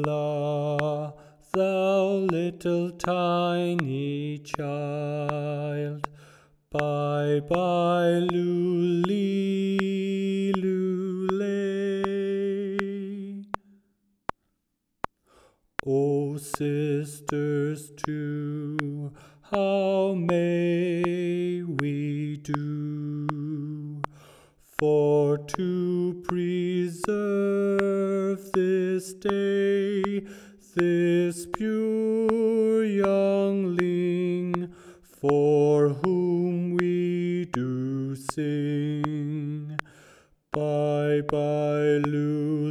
Lula, thou little tiny child. Bye bye, Luli, Lule. O sisters two, how may we do for to preserve this day, this pure youngling, for whom we do sing? Bye bye, Lulu.